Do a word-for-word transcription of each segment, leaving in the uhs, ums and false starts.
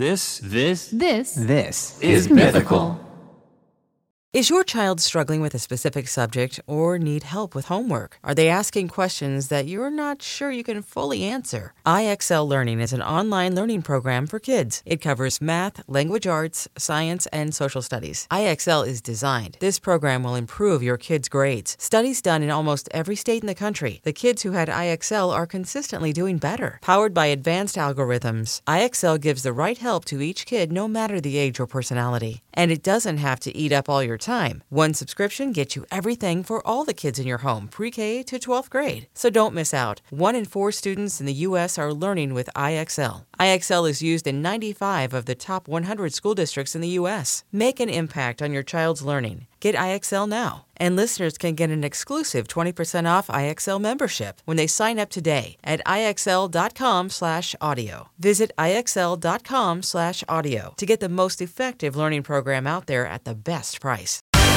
This, this, This This is Mythical. Is your child struggling with a specific subject or need help with homework? Are they asking questions that you're not sure you can fully answer? I X L Learning is an online learning program for kids. It covers math, language arts, science, and social studies. I X L is designed. This program will improve your kids' grades. Studies done in almost every state in the country. The kids who had I X L are consistently doing better. Powered by advanced algorithms, I X L gives the right help to each kid no matter the age or personality. And it doesn't have to eat up all your time. One subscription gets you everything for all the kids in your home, pre-K to twelfth grade. So don't miss out. One in four students in the U S are learning with I X L. I X L is used in ninety-five of the top one hundred school districts in the U S. Make an impact on your child's learning. Get I X L now. And listeners can get an exclusive twenty percent off I X L membership when they sign up today at IXL.com slash audio. Visit IXL.com slash audio to get the most effective learning program out there at the best price.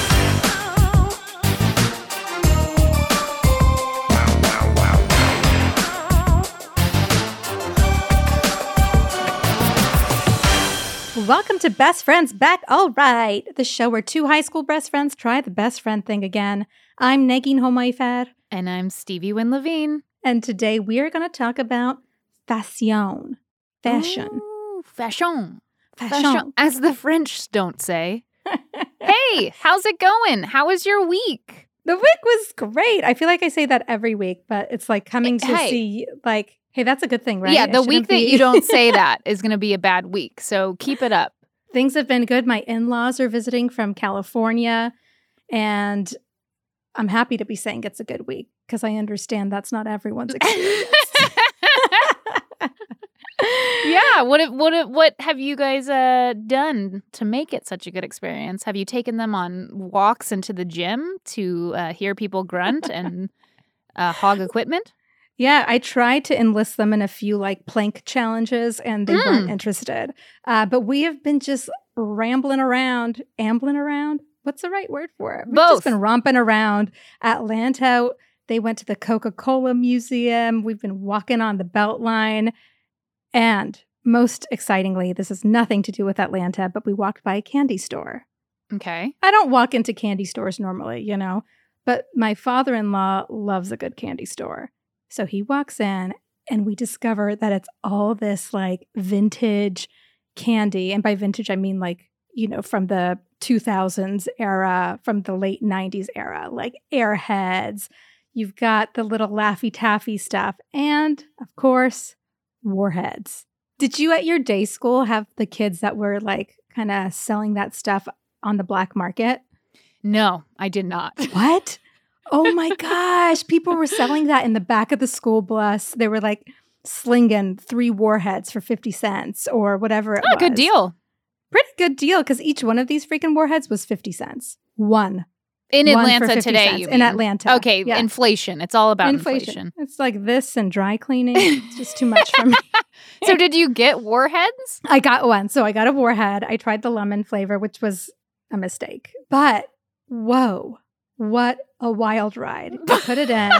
Welcome to Best Friends Back All Right, the show where two high school best friends try the best friend thing again. I'm Negin Homayfar. And I'm Stevie Wynn Levine. And today we are going to talk about fashion. Fashion. Ooh, fashion. Fashion. Fashion. As the French don't say. Hey, how's it going? How was your week? The week was great. I feel like I say that every week, but it's like coming to Hey. see, like, hey, that's a good thing, right? Yeah, It the shouldn't week that be- you don't say that is going to be a bad week. So keep it up. Things have been good. My in-laws are visiting from California, and I'm happy to be saying it's a good week because I understand that's not everyone's experience. Yeah. What have- what have- what have you guys uh, done to make it such a good experience? Have you taken them on walks into the gym to uh, hear people grunt and uh, hog equipment? Yeah, I tried to enlist them in a few like plank challenges and they Mm. weren't interested. Uh, but we have been just rambling around, ambling around. What's the right word for it? We've Both. just been romping around Atlanta. They went to the Coca-Cola Museum. We've been walking on the Beltline. And most excitingly, this has nothing to do with Atlanta, but we walked by a candy store. Okay. I don't walk into candy stores normally, you know, but my father-in-law loves a good candy store. So he walks in and we discover that it's all this like vintage candy. And by vintage, I mean like, you know, from the two thousands era, from the late nineties era, like Airheads. You've got the little Laffy Taffy stuff. And of course, Warheads. Did you at your day school have the kids that were like kind of selling that stuff on the black market? No, I did not. What? Oh my gosh. People were selling that in the back of the school bus. They were like slinging three Warheads for fifty cents or whatever it Oh, was. good deal. Pretty good deal because each one of these freaking Warheads was fifty cents. One. In One for Atlanta fifty today, cents. you In mean. Atlanta. Okay, Yeah. inflation. It's all about inflation. Inflation. It's like this and dry cleaning. It's just too much for me. So did you get Warheads? I got one. So I got a Warhead. I tried the lemon flavor, which was a mistake. But whoa, what a wild ride. You put it in.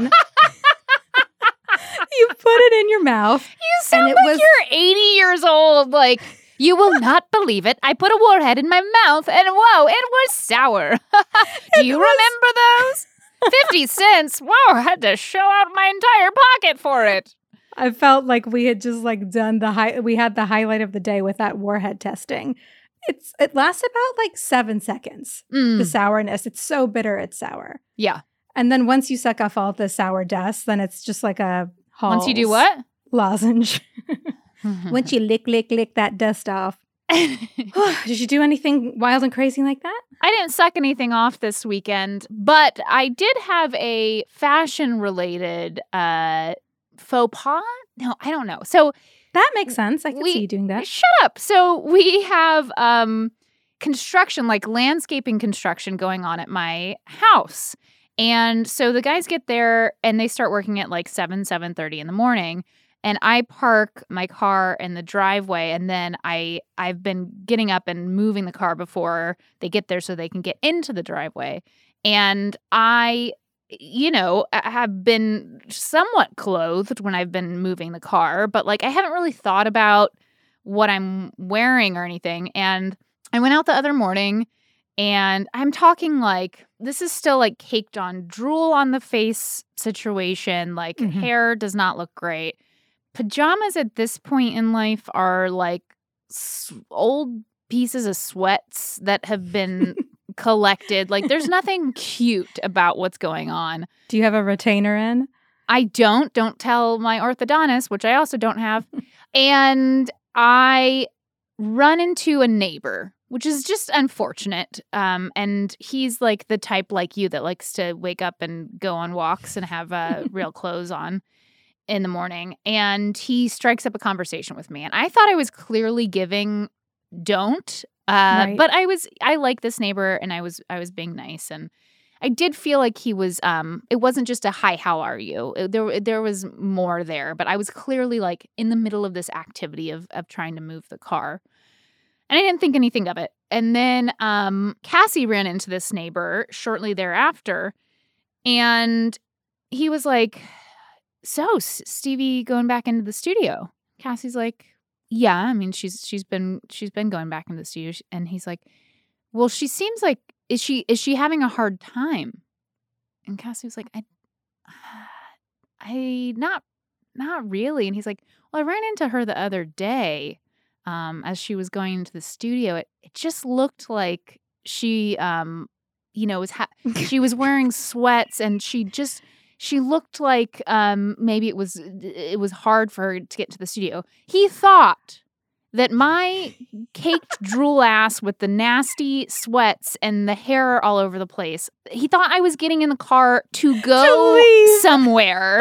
You put it in your mouth. You sound it like was- you're eighty years old. Like, you will not believe it. I put a Warhead in my mouth and whoa, it was sour. Do you remember those? fifty cents? Whoa, I had to shell out my entire pocket for it. I felt like we had just like done the high, we had the highlight of the day with that Warhead testing. It's It lasts about like seven seconds, Mm, the sourness. It's so bitter, it's sour. yeah. And then once you suck off all the sour dust, then it's just like a Once you do Halls what? lozenge. Once you lick, lick, lick that dust off. Did you do anything wild and crazy like that? I didn't suck anything off this weekend, but I did have a fashion-related uh, faux pas. No, I don't know. So That makes sense. I can We- see you doing that. shut up. So we have um, construction, like landscaping construction going on at my house. And so the guys get there and they start working at like seven, seven thirty in the morning. And I park my car in the driveway, and then I I've been getting up and moving the car before they get there so they can get into the driveway. And I, you know, I have been somewhat clothed when I've been moving the car, but like I haven't really thought about what I'm wearing or anything. And I went out the other morning, and I'm talking like, this is still like caked on drool on the face situation. Like Mhm. hair does not look great. Pajamas at this point in life are like s- old pieces of sweats that have been collected. Like there's nothing cute about what's going on. Do you have a retainer in? I don't. Don't tell my orthodontist, which I also don't have. And I run into a neighbor, which is just unfortunate. Um, and he's like the type like you that likes to wake up and go on walks and have uh, real clothes on in the morning. And he strikes up a conversation with me. And I thought I was clearly giving don't. Uh, Right. But I was, I like this neighbor, and I was, I was being nice. And I did feel like he was, um, it wasn't just a hi, how are you? It- There, there was more there, but I was clearly like in the middle of this activity of, of trying to move the car. And I didn't think anything of it. And then um, Cassie ran into this neighbor shortly thereafter, and he was like, so S- Stevie going back into the studio? Cassie's like, yeah, I mean, she's she's been she's been going back into the studio. And he's like, well, she seems like, is she is she having a hard time? And Cassie was like, I, I not not really. And he's like, well, I ran into her the other day, um, as she was going into the studio. It it just looked like she, um, you know, was ha- she was wearing sweats, and she just she looked like um maybe it was it was hard for her to get to the studio. He thought that my caked drool ass with the nasty sweats and the hair all over the place, he thought I was getting in the car to go leave. somewhere.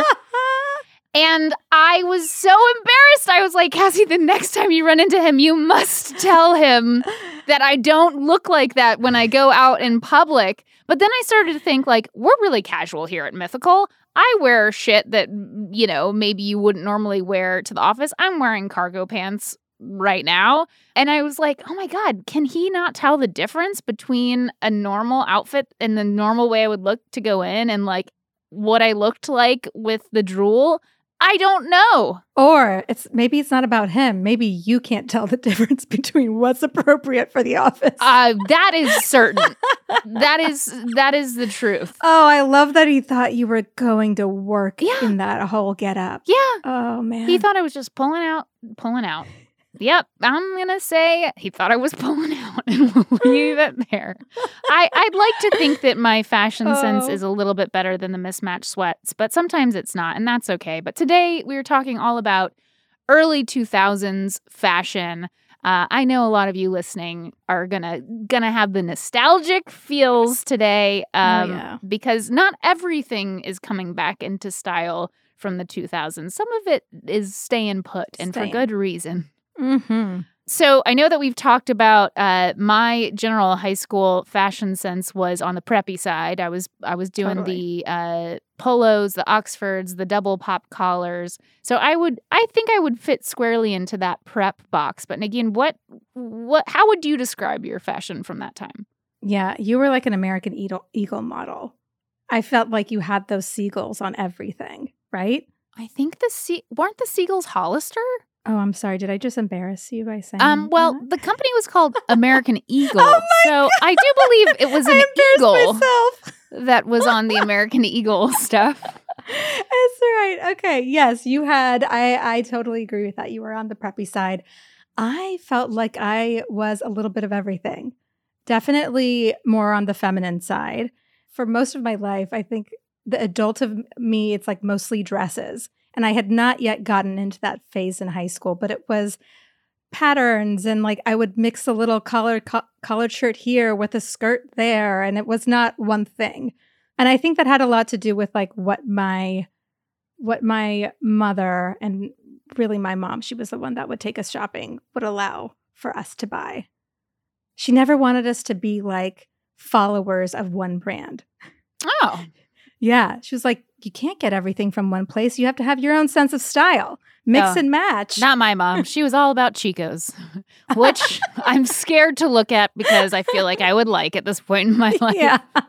And I was so embarrassed. I was like, Cassie, the next time you run into him, you must tell him that I don't look like that when I go out in public. But then I started to think, like, we're really casual here at Mythical. I wear shit that, you know, maybe you wouldn't normally wear to the office. I'm wearing cargo pants right now. And I was like, oh my God, can he not tell the difference between a normal outfit and the normal way I would look to go in and like what I looked like with the drool? I don't know. Or it's maybe it's not about him. Maybe you can't tell the difference between what's appropriate for the office. Uh, that is certain. that is that is the truth. Oh, I love that he thought you were going to work Yeah. in that whole getup. Yeah. Oh man. He thought I was just pulling out, pulling out. Yep, I'm going to say he thought I was pulling out, and we'll leave it there. I, I'd like to think that my fashion sense Oh. is a little bit better than the mismatched sweats, but sometimes it's not, and that's okay. But today we were talking all about early two thousands fashion. Uh, I know a lot of you listening are gonna gonna have the nostalgic feels today, um, Oh, yeah. because not everything is coming back into style from the two thousands. Some of it is staying put, and for Staying. good reason. Mm-hmm. So I know that we've talked about uh, my general high school fashion sense was on the preppy side. I was I was doing Totally. the uh, polos, the Oxfords, the double pop collars. So I would I think I would fit squarely into that prep box. But again, what what how would you describe your fashion from that time? Yeah, you were like an American Eagle, Eagle model. I felt like you had those seagulls on everything, right? I think the sea weren't the Seagulls Hollister. Oh, I'm sorry. Did I just embarrass you by saying Um, well, that? the company was called American Eagle. Oh my so I do believe it was I an embarrassed eagle myself. that was on the American Eagle stuff. That's right. Okay. Yes, you had. I I totally agree with that. You were on the preppy side. I felt like I was a little bit of everything. Definitely more on the feminine side. For most of my life, I think the adult of me, it's like mostly dresses. And I had not yet gotten into that phase in high school, but it was patterns and like I would mix a little collared co- collared shirt here with a skirt there, and it was not one thing. And I think that had a lot to do with like what my what my mother and really my mom, she was the one that would take us shopping, would allow for us to buy. She never wanted us to be like followers of one brand. Oh, Yeah. She was like, you can't get everything from one place. You have to have your own sense of style. Mix Oh, and match. not my mom. She was all about Chico's, which I'm scared to look at because I feel like I would like at this point in my life. Yeah.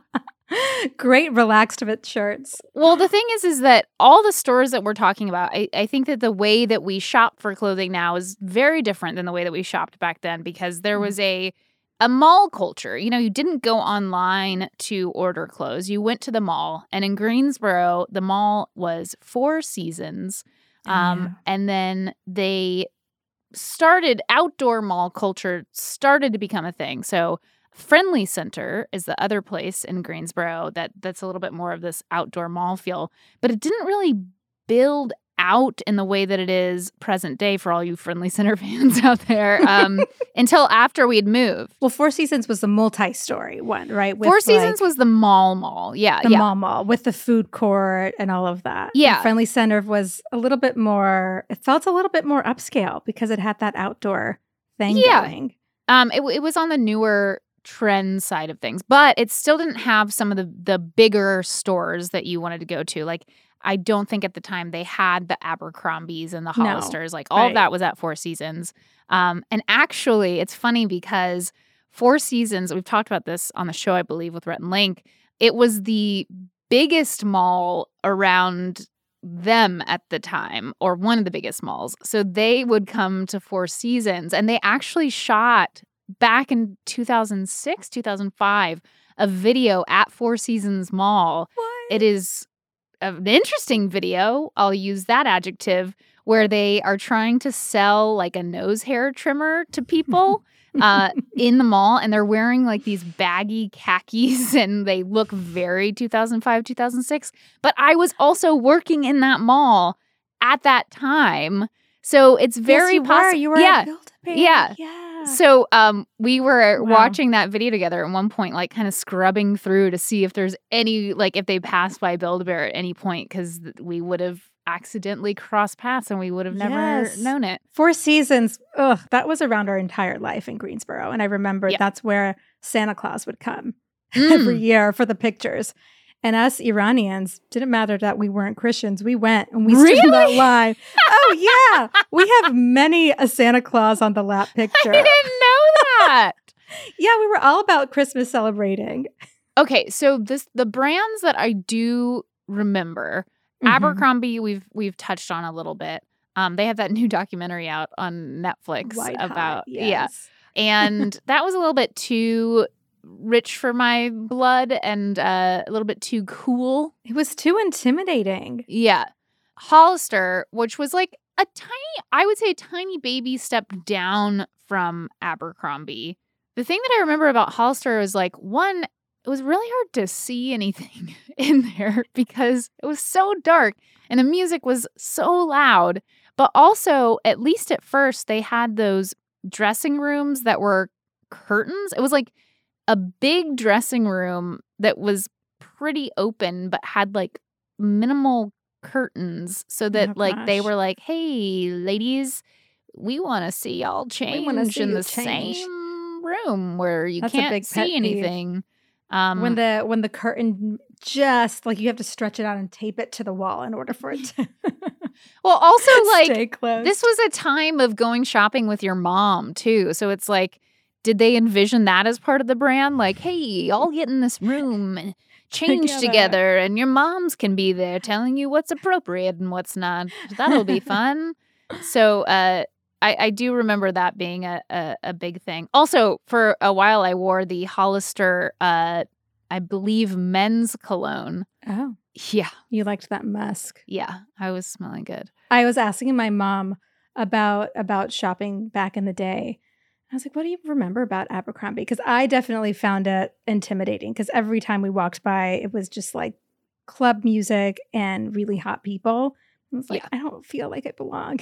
Great relaxed fit shirts. Well, the thing is, is that all the stores that we're talking about, I, I think that the way that we shop for clothing now is very different than the way that we shopped back then because there was a a mall culture. You know, you didn't go online to order clothes. You went to the mall. And in Greensboro, the mall was Four Seasons. Um, Yeah. And then they started, outdoor mall culture started to become a thing. So Friendly Center is the other place in Greensboro that that's a little bit more of this outdoor mall feel, but it didn't really build out in the way that it is present day for all you Friendly Center fans out there um, until after we'd moved. Well, Four Seasons was the multi-story one, right? With Four Seasons like, was the mall mall. Yeah, the yeah. mall mall with the food court and all of that. Yeah. And Friendly Center was a little bit more, it felt a little bit more upscale because it had that outdoor thing Yeah. going. Um, it, it was on the newer trend side of things, but it still didn't have some of the the bigger stores that you wanted to go to. Like, I don't think at the time they had the Abercrombies and the No, Hollisters. Like, all right. of that was at Four Seasons. Um, and actually, it's funny because Four Seasons, we've talked about this on the show, I believe, with Rhett and Link. It was the biggest mall around them at the time, or one of the biggest malls. So they would come to Four Seasons, and they actually shot back in two thousand six, two thousand five, a video at Four Seasons Mall. What? It is an interesting video, I'll use that adjective, where they are trying to sell like a nose hair trimmer to people uh, in the mall, and they're wearing like these baggy khakis, and they look very two thousand five, two thousand six. But I was also working in that mall at that time, so it's very yes, you possible. were. You were yeah. at Build-A-Bear. Yeah. Yeah. So um, we were Wow. watching that video together at one point, like kind of scrubbing through to see if there's any, like if they passed by Build-A-Bear at any point, because we would have accidentally crossed paths and we would have never Yes. known it. Four Seasons, ugh, that was around our entire life in Greensboro. And I remember Yeah. that's where Santa Claus would come every Mm. year for the pictures. And us Iranians, didn't matter that we weren't Christians. We went and we stood in that Really? line. Oh, yeah. We have many a Santa Claus on the lap I picture. didn't know that. Yeah, we were all about Christmas celebrating. Okay, so this the brands that I do remember, Mhm. Abercrombie, we've we've touched on a little bit. Um, they have that new documentary out on Netflix White Hot, about yeah. yes. And that was a little bit too rich for my blood and uh, a little bit too cool. It was too intimidating. Yeah. Hollister, which was like a tiny, I would say a tiny baby step down from Abercrombie. The thing that I remember about Hollister was like, one, it was really hard to see anything in there because it was so dark and the music was so loud. But also, at least at first, they had those dressing rooms that were curtains. It was like a big dressing room that was pretty open but had like minimal curtains so that Oh, like they gosh. were like, hey ladies, we want to see y'all change wanna see in you the change." same room where you That's a can't big pet see peeve. anything. Um, when the when the curtain just like you have to stretch it out and tape it to the wall in order for it to well, also like stay closed. this was a time of going shopping with your mom too, so it's like, did they envision that as part of the brand? Like, hey, all get in this room and change Together. together, and your moms can be there telling you what's appropriate and what's not. That'll be fun. So uh, I, I do remember that being a, a, a big thing. Also, for a while, I wore the Hollister, uh, I believe, men's cologne. Oh, Yeah, you liked that musk. yeah, I was smelling good. I was asking my mom about about shopping back in the day. I was like, what do you remember about Abercrombie? Because I definitely found it intimidating because every time we walked by, it was just like club music and really hot people. I was like, Yeah. I don't feel like I belong.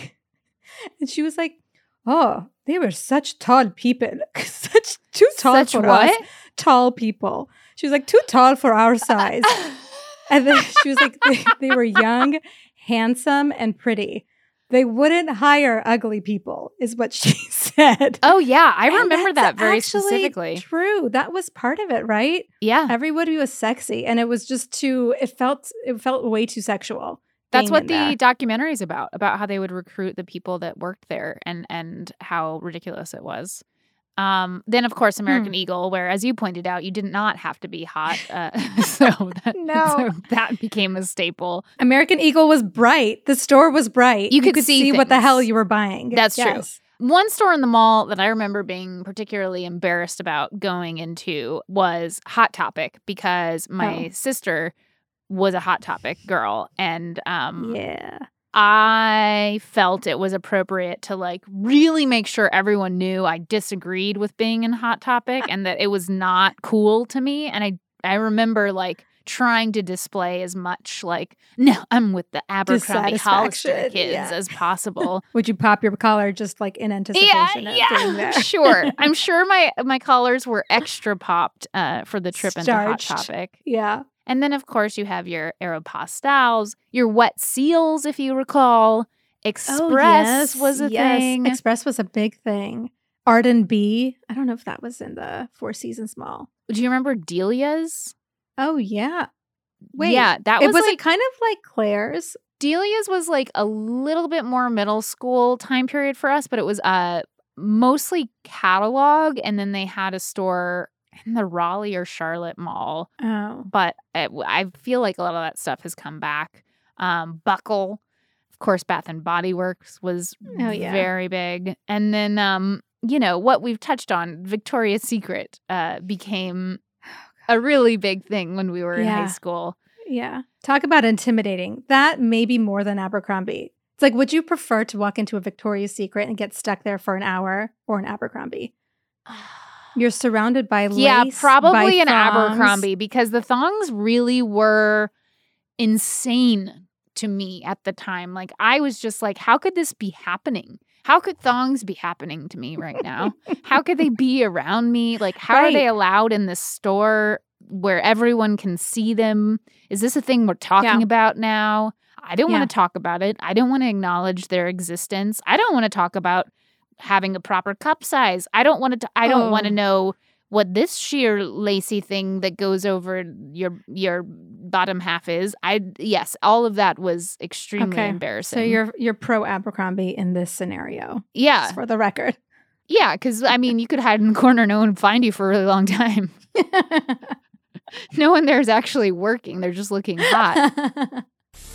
And she was like, oh, they were such tall people. Such too tall Such for what? us. Tall people. She was like, too tall for our size. And then she was like, they, they were young, handsome, and pretty. They wouldn't hire ugly people, is what she said. Oh yeah, I And remember that's that very actually specifically. True. That was part of it, right? Yeah, Everybody was sexy. And it was just too, it felt, it felt way too sexual. that's being what in the there. documentary is about, about how they would recruit the people that worked there and and how ridiculous it was. Um, then, of course, American Hmm. Eagle, where, as you pointed out, you did not have to be hot. Uh, so, that, No. so that became a staple. American Eagle was bright. The store was bright. You could see what the things. hell you were buying. That's true. Yes. One store in the mall that I remember being particularly embarrassed about going into was Hot Topic because my Oh. sister was a Hot Topic girl. And um, Yeah. I felt it was appropriate to like really make sure everyone knew I disagreed with being in Hot Topic and that it was not cool to me. And I, I remember like trying to display as much like, no, I'm with the Abercrombie Hollister Dissatisfaction, kids yeah. as possible. Would you pop your collar just like in anticipation of being there? sure. I'm sure my my collars were extra popped uh, for the trip into Hot Starched. Topic. Yeah. And then, of course, you have your Aeropostales, your Wet Seals, if you recall. Express Oh, yes. was a yes. thing. Express was a big thing. Arden B. I don't know if that was in the Four Seasons Mall. Do you remember Delia's? Oh, yeah. Wait. yeah, that It was, was like it kind of like Claire's. Delia's was like a little bit more middle school time period for us, but it was uh mostly catalog, and then they had a store in the Raleigh or Charlotte Mall. Oh. But it, I feel like a lot of that stuff has come back. Um, Buckle, of course, Bath and Body Works was Oh, yeah. very big, and then um, you know what we've touched on, Victoria's Secret uh, became a really big thing when we were in Yeah. high school. Yeah. Talk about intimidating. That may be more than Abercrombie. It's like, would you prefer to walk into a Victoria's Secret and get stuck there for an hour or an Abercrombie? You're surrounded by lace. Yeah, probably by an thongs. Abercrombie because the thongs really were insane to me at the time. Like I was just like, how could this be happening? How could thongs be happening to me right now? How could they be around me? Like how are Right. they allowed in this store where everyone can see them? Is this a thing we're talking Yeah. about now? I don't Yeah. want to talk about it. I don't want to acknowledge their existence. I don't want to talk about having a proper cup size. I don't want to I don't want to Oh. know what this sheer lacy thing that goes over your your bottom half is. I yes, all of that was extremely Okay. embarrassing. So you're you're pro Abercrombie in this scenario. yeah, Just for the record. yeah, because I mean, you could hide in the corner, no one would find you for a really long time. No one there is actually working; they're just looking hot.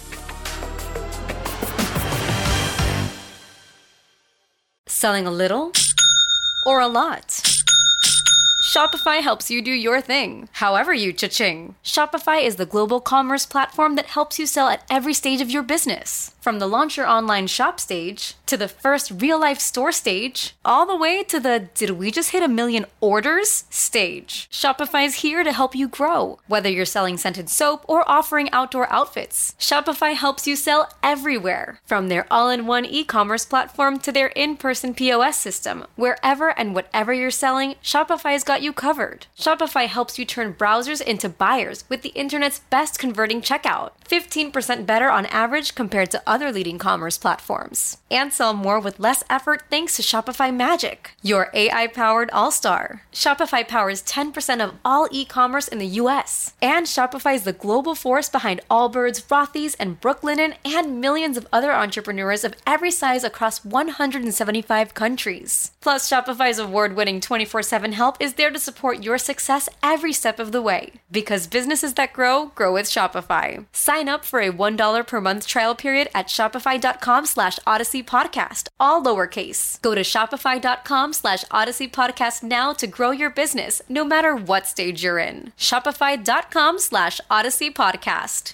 Selling a little or a lot? Shopify helps you do your thing, however you cha-ching. Shopify is the global commerce platform that helps you sell at every stage of your business. From the launch your online shop stage, to the first real-life store stage, all the way to the did we just hit a million orders stage. Shopify's here to help you grow. Whether you're selling scented soap or offering outdoor outfits, Shopify helps you sell everywhere. From their all-in-one e-commerce platform to their in-person P O S system, wherever and whatever you're selling, Shopify's got you covered. Shopify helps you turn browsers into buyers with the internet's best converting checkout. fifteen percent better on average compared to other leading commerce platforms. And sell more with less effort thanks to Shopify Magic, your A I-powered all-star. Shopify powers ten percent of all e-commerce in the U S. And Shopify is the global force behind Allbirds, Rothy's, and Brooklinen, and millions of other entrepreneurs of every size across one hundred seventy-five countries. Plus, Shopify's award-winning twenty-four seven help is there to support your success every step of the way. Because businesses that grow, grow with Shopify. Sign up for a one dollar per month trial period at shopify.com slash Odyssey Podcast, all lowercase. Go to shopify.com slash Odyssey Podcast now to grow your business, no matter what stage you're in. Shopify.com slash Odyssey Podcast.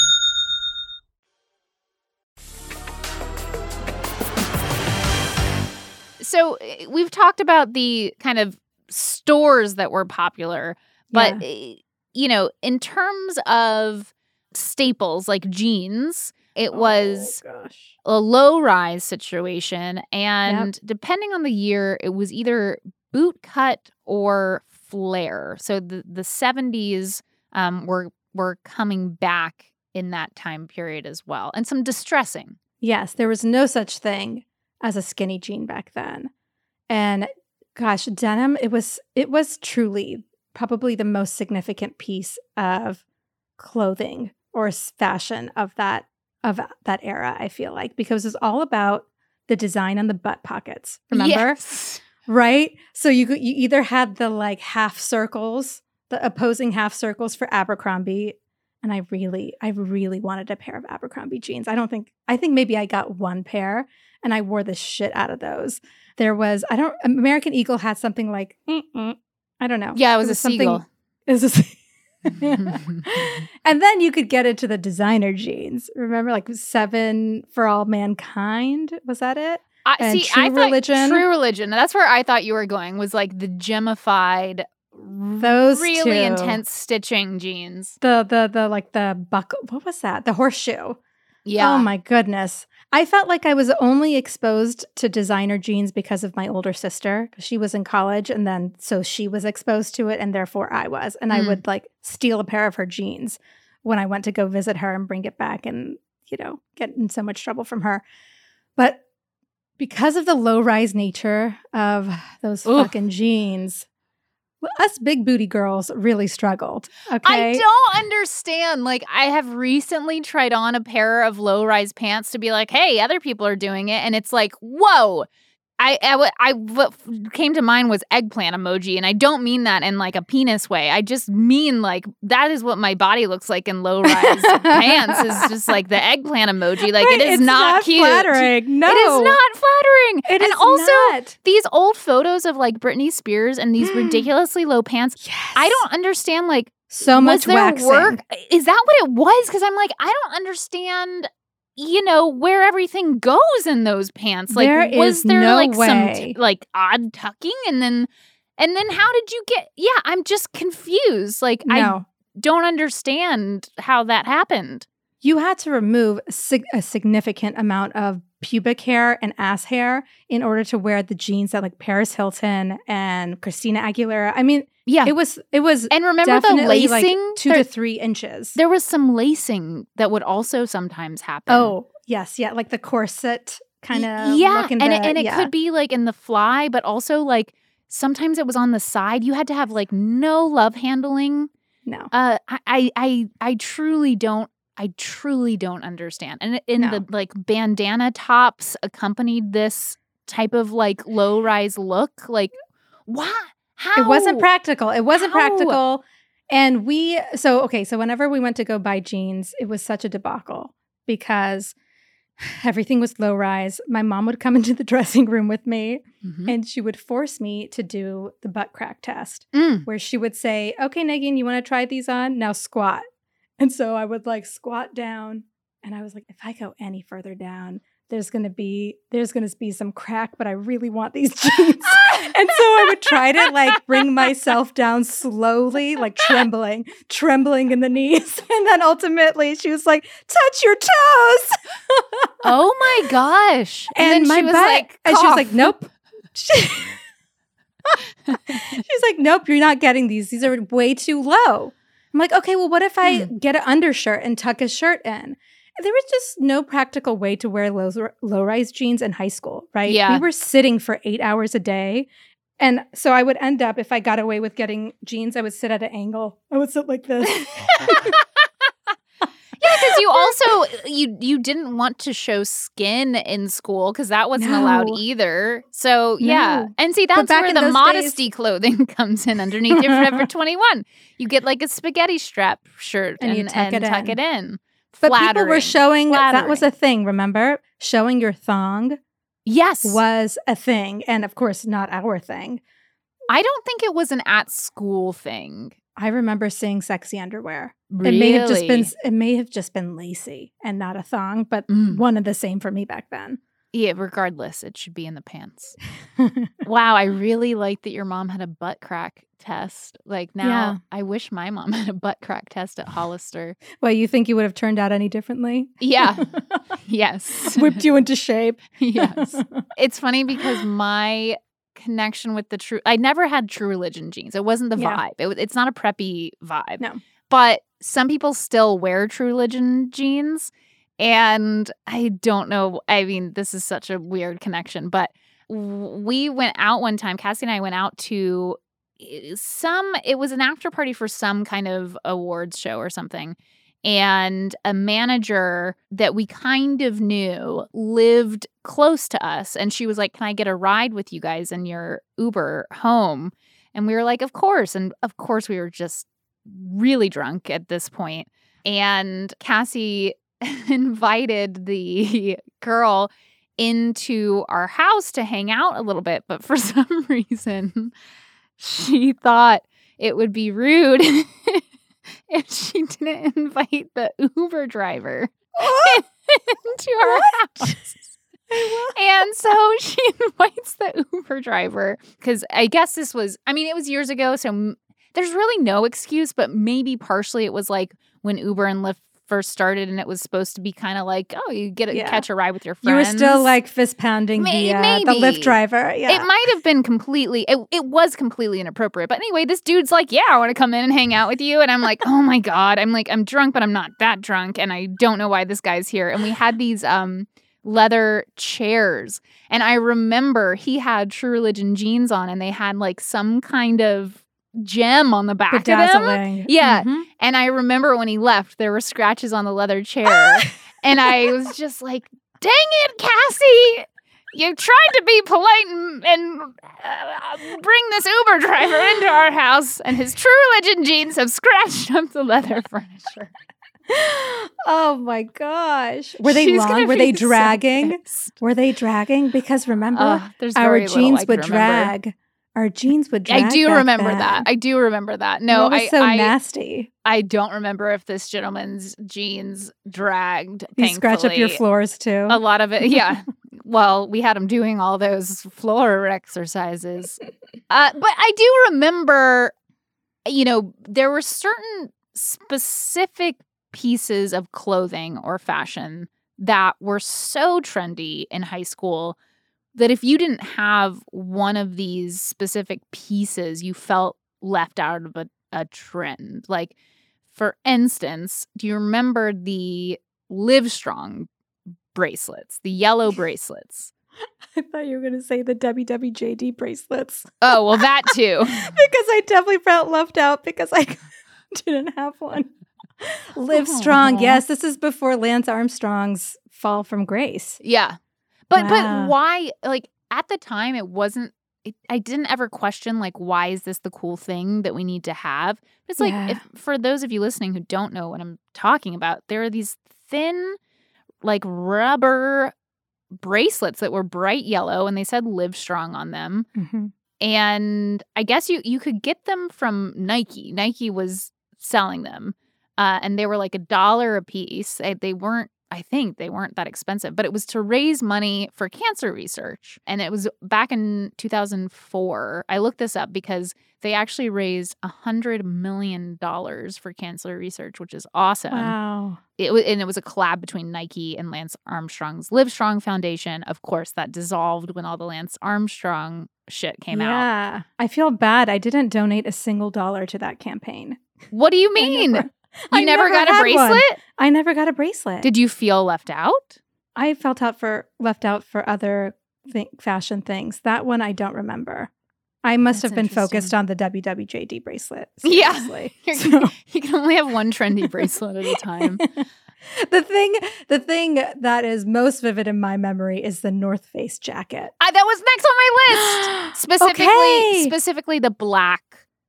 So eh, we've talked about the kind of stores that were popular, but eh, you know, in terms of staples like jeans, it was Oh, gosh. a low rise situation, and depending on the year, it was either boot cut or flare. So the the seventies um, were were coming back in that time period as well, and some distressing. Yes, there was no such thing as a skinny jean back then. And gosh, denim, it was it was truly probably the most significant piece of clothing or s- fashion of that of that era, I feel like, because it's all about the design on the butt pockets. Remember? Yes. Right? So you could- you either had the like half circles, the opposing half circles for Abercrombie. And I really, I really wanted a pair of Abercrombie jeans. I don't think, I think maybe I got one pair and I wore the shit out of those. There was, I don't, American Eagle had something like, mm-mm, I don't know. Yeah, it was, it was a something, seagull. It was a and then you could get into the designer jeans. Remember, like Seven for All Mankind? Was that it? I and see. True I thought Religion. True Religion. That's where I thought you were going. Was like the gemified, Those really two. intense stitching jeans. The the the like the buckle. What was that? The horseshoe. Yeah. Oh my goodness. I felt like I was only exposed to designer jeans because of my older sister. She was in college and then so she was exposed to it and therefore I was. And Mm. I would like steal a pair of her jeans when I went to go visit her and bring it back and, you know, get in so much trouble from her. But because of the low-rise nature of those Oof. fucking jeans, well, us big booty girls really struggled. Okay. I don't understand. Like, I have recently tried on a pair of low-rise pants to be like, hey, other people are doing it. And it's like, whoa. I, I, what- I, what came to mind was eggplant emoji. And I don't mean that in like a penis way. I just mean like, that is what my body looks like in low-rise pants is just like the eggplant emoji. Like, Right, it is it's not, not cute. flattering. No. It is not flattering. It and is also, not. these old photos of like Britney Spears and these ridiculously low pants. Yes. I don't understand, like, So was much there waxing. work? Is that what it was? Because I'm like, I don't understand, you know, where everything goes in those pants. Like, There was is there no like some way. t- like odd tucking, and then and then how did you get? Yeah, I'm just confused. Like, I No. don't understand how that happened. You had to remove a, sig- a significant amount of pubic hair and ass hair in order to wear the jeans that like Paris Hilton and Christina Aguilera. I mean, Yeah, it was it was and remember the definitely lacing? like two there, to three inches. there was some lacing that would also sometimes happen. Oh yes, yeah, like the corset kind of yeah, look in and the, it, and it yeah. could be like in the fly, but also like sometimes it was on the side. You had to have like no love handling. no. Uh, I I I, I truly don't. I truly don't understand. And in No. the like bandana tops accompanied this type of like low rise look. Like, why? How? It wasn't practical. It wasn't How? practical. And we, so, okay, so whenever we went to go buy jeans, it was such a debacle because everything was low rise. My mom would come into the dressing room with me Mhm. and she would force me to do the butt crack test Mm. where she would say, okay, Negin, you want to try these on? Now squat. And so I would like squat down and I was like, if I go any further down, there's going to be, there's going to be some crack, but I really want these jeans. And so I would try to like bring myself down slowly, like trembling, trembling in the knees. And then ultimately she was like, touch your toes. Oh my gosh! And, then my she was butt, like, and she was like, "Cough." nope. She- She's like, nope, you're not getting these. These are way too low. I'm like, okay, well, what if I Hmm. get an undershirt and tuck a shirt in? There was just no practical way to wear low, low-rise jeans in high school, right? Yeah. We were sitting for eight hours a day. And so I would end up, if I got away with getting jeans, I would sit at an angle. I would sit like this. Yeah, because you also you you didn't want to show skin in school because that wasn't allowed No. either. So yeah, No. and see that's back where in the those modesty clothing comes in underneath your Forever twenty-one. You get like a spaghetti strap shirt And and, you tuck it tuck in. it in. But people Flattering. were showing, that was a Flattering. thing, remember? Showing your thong Yes. was a thing. And of course, not our thing. I don't think it was an at school thing. I remember seeing sexy underwear. Really? It may have just been it may have just been lacy and not a thong, but Mm. one of the same for me back then. Yeah, regardless, it should be in the pants. Wow, I really like that your mom had a butt crack test. Like now, Yeah. I wish my mom had a butt crack test at Hollister. Well, you think you would have turned out any differently? Yeah. Yes. Whipped you into shape. Yes. It's funny because my connection with the true, I never had True Religion jeans. It wasn't the Yeah. vibe. It, was- it's not a preppy vibe. No. But some people still wear True Religion jeans. And I don't know. I mean, this is such a weird connection, but w- we went out one time. Cassie and I went out to eh, some, it was an after party for some kind of awards show or something. And a manager that we kind of knew lived close to us. And she was like, can I get a ride with you guys in your Uber home? And we were like, of course. And of course, we were just really drunk at this point. And Cassie invited the girl into our house to hang out a little bit. But for some reason, she thought it would be rude if she didn't invite the Uber driver into our house. And so she invites the Uber driver because I guess this was, I mean, it was years ago. So m- there's really no excuse, but maybe partially it was like when Uber and Lyft first started and it was supposed to be kind of like, oh, you get a, Yeah. catch a ride with your friends. You were still like fist pounding May- the, uh, maybe. the Lyft driver. Yeah. It might have been completely, it, it was completely inappropriate. But anyway, this dude's like, yeah, I want to come in and hang out with you. And I'm like, oh my God. I'm like, I'm drunk, but I'm not that drunk. And I don't know why this guy's here. And we had these um leather chairs. And I remember he had True Religion jeans on and they had like some kind of gem on the back of them. Bedazzling. Yeah. Mhm. And I remember when he left, there were scratches on the leather chair. And I was just like, dang it, Cassie. You tried to be polite and, and uh, bring this Uber driver into our house, and his True Religion jeans have scratched up the leather furniture. Oh my gosh. Were they She's long? gonna Were be they so dragging? pissed. Were they dragging? Because remember, Uh, there's our very little jeans I would can remember. drag. Our jeans would drag. I do back remember then. that. I do remember that. No, It was I, so I, nasty. I don't remember if this gentleman's jeans dragged. You scratch up your thankfully. floors too. A lot of it, yeah. Well, we had him doing all those floor exercises. Uh, but I do remember, you know, there were certain specific pieces of clothing or fashion that were so trendy in high school that if you didn't have one of these specific pieces, you felt left out of a, a trend. Like, for instance, do you remember the Livestrong bracelets, the yellow bracelets? I thought you were going to say the W W J D bracelets. Oh, well, that too. Because I definitely felt left out because I didn't have one. Live strong. Aw. Yes, this is before Lance Armstrong's fall from grace. Yeah. But Wow. but why, like, at the time, it wasn't, it, I didn't ever question, like, why is this the cool thing that we need to have? But it's like, Yeah. if, for those of you listening who don't know what I'm talking about, there are these thin, like, rubber bracelets that were bright yellow and they said Livestrong on them. Mm-hmm. And I guess you you could get them from Nike. Nike was selling them. Uh, and they were like a dollar a piece. They, they weren't, I think they weren't that expensive, but it was to raise money for cancer research. And it was back in two thousand four. I looked this up because they actually raised one hundred million dollars for cancer research, which is awesome. Wow. It was, and it was a collab between Nike and Lance Armstrong's Livestrong Foundation. Of course, that dissolved when all the Lance Armstrong shit came out. Yeah. I feel bad. I didn't donate a single dollar to that campaign. What do you I mean? never- you I never, never got a had bracelet? one. I never got a bracelet. Did you feel left out? I felt out for left out for other th- fashion things. That one I don't remember. I must That's have been interesting. focused on the W W J D bracelet. Yeah. seriously. You're- So- You can only have one trendy bracelet at a time. the thing the thing that is most vivid in my memory is the North Face jacket. Uh, that was next on my list. Specifically, Okay. specifically the black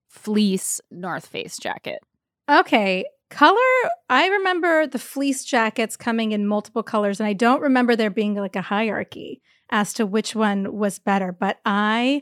fleece North Face jacket. Okay. Color, I remember the fleece jackets coming in multiple colors, and I don't remember there being like a hierarchy as to which one was better, but I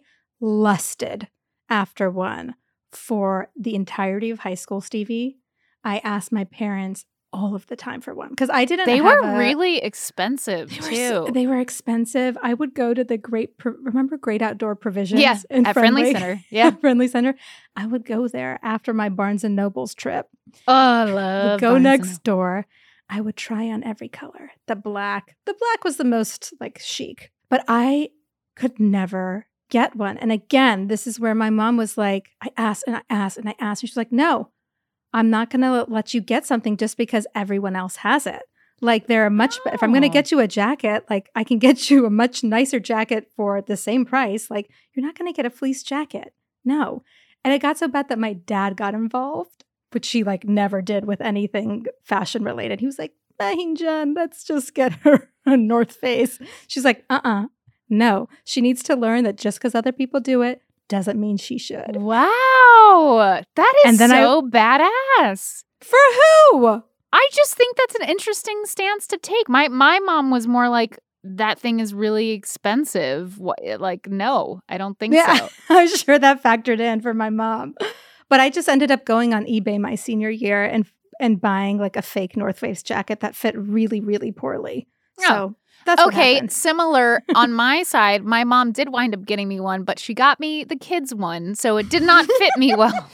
lusted after one for the entirety of high school, Stevie. I asked my parents all of the time for one because I didn't They have were a- really expensive They were, too. so- they were expensive. I would go to the great, Pro- remember Great Outdoor Provisions? yeah, in at Friendly Center. Yeah. Friendly Center. I would go there after my Barnes and Nobles trip. Oh, I would love go Barnes and next door. I would try on every color. The black. The black was the most like chic, but I could never get one. And again, this is where my mom was like, I asked and I asked and I asked. And she's like, no, I'm not going to let you get something just because everyone else has it. Like there are much, if I'm going to Oh. get you a jacket, like I can get you a much nicer jacket for the same price. Like you're not going to get a fleece jacket. No. And it got so bad that my dad got involved which she like never did with anything fashion related. He was like, fine, Jen, let's just get her a North Face. She's like, uh-uh, no. She needs to learn that just because other people do it doesn't mean she should. Wow. That is And then so badass. For who? I just think that's an interesting stance to take. My my mom was more like, that thing is really expensive. What, like, no, I don't think Yeah, so. I'm sure that factored in for my mom. But I just ended up going on eBay my senior year and and buying like a fake North Face jacket that fit really, really poorly. Oh. So that's what Okay, happened. similar on my side, my mom did wind up getting me one, but she got me the kids one, so it did not fit me well.